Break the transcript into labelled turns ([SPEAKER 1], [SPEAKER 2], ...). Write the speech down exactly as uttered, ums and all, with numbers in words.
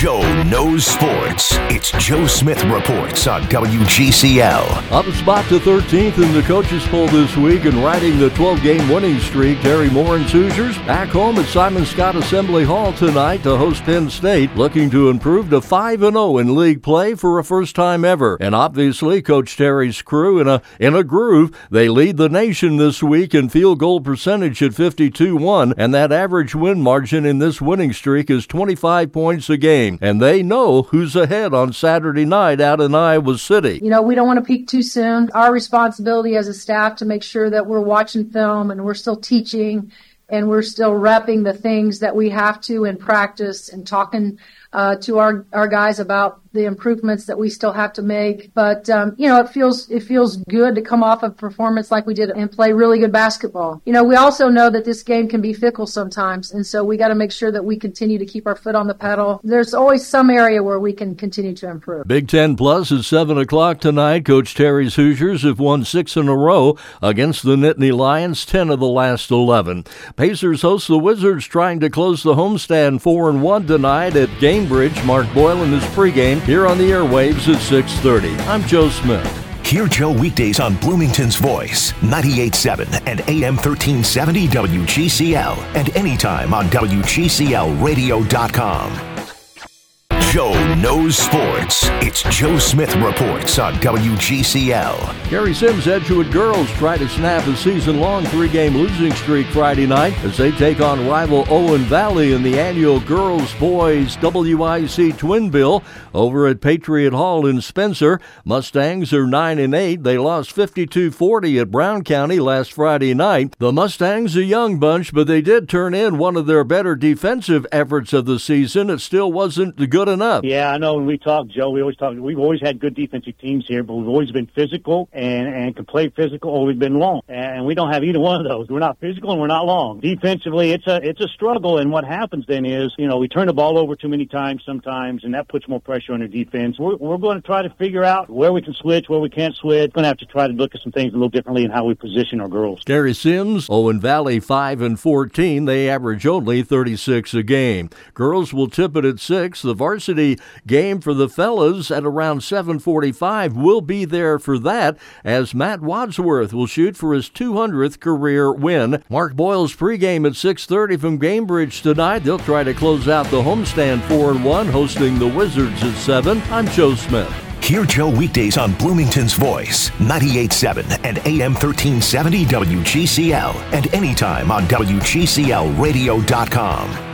[SPEAKER 1] Joe knows sports. It's Joe Smith Reports on W G C L.
[SPEAKER 2] Up a spot to thirteenth in the coaches poll this week and riding the twelve-game winning streak, Terry Moore and Hoosiers back home at Simon Scott Assembly Hall tonight to host Penn State, looking to improve to five and oh in league play for a first time ever. And obviously, Coach Terry's crew in a in a groove. They lead the nation this week in field goal percentage at fifty-two one, and that average win margin in this winning streak is twenty-five points a game. And they know who's ahead on Saturday night out in Iowa City.
[SPEAKER 3] You know, we don't want to peak too soon. Our responsibility as a staff to make sure that we're watching film and we're still teaching and we're still repping the things that we have to in practice and talking uh, to our, our guys about the improvements that we still have to make. But, um, you know, it feels it feels good to come off a performance like we did and play really good basketball. You know, we also know that this game can be fickle sometimes, and so we got to make sure that we continue to keep our foot on the pedal. There's always some area where we can continue to improve.
[SPEAKER 2] Big Ten Plus is seven o'clock tonight. Coach Terry's Hoosiers have won six in a row against the Nittany Lions, ten of the last eleven. Pacers host the Wizards, trying to close the homestand four and one tonight at Gainbridge. Mark Boyle in his pregame here on the airwaves at six thirty. I'm Joe Smith.
[SPEAKER 1] Hear Joe weekdays on Bloomington's Voice, ninety-eight point seven and A M thirteen seventy W G C L, and anytime on W G C L radio dot com. Joe knows sports. It's Joe Smith Reports on W G C L.
[SPEAKER 2] Gary Sims Edgewood girls try to snap a season-long three-game losing streak Friday night as they take on rival Owen Valley in the annual Girls-Boys W I C Twin Bill over at Patriot Hall in Spencer. Mustangs are nine and eight. They lost fifty-two forty at Brown County last Friday night. The Mustangs a young bunch, but they did turn in one of their better defensive efforts of the season. It still wasn't good enough.
[SPEAKER 4] Yeah, I know when we talk, Joe, we always talk, we've always had good defensive teams here, but we've always been physical and, and can play physical, or we've been long. And we don't have either one of those. We're not physical and we're not long. Defensively, it's a, it's a struggle. And what happens then is, you know, we turn the ball over too many times sometimes, and that puts more pressure on the defense. We're, we're going to try to figure out where we can switch, where we can't switch. We're going to have to try to look at some things a little differently in how we position our girls.
[SPEAKER 2] Gary Sims, Owen Valley five and fourteen. They average only thirty-six a game. Girls will tip it at six. The varsity game for the fellas at around seven forty-five. We'll be there for that as Matt Wadsworth will shoot for his two hundredth career win. Mark Boyle's pregame at six thirty from Gainbridge tonight. They'll try to close out the homestand four and one, hosting the Wizards at seven. I'm Joe Smith.
[SPEAKER 1] Hear Joe weekdays on Bloomington's Voice, ninety-eight point seven and A M thirteen seventy W G C L, and anytime on W G C L radio dot com.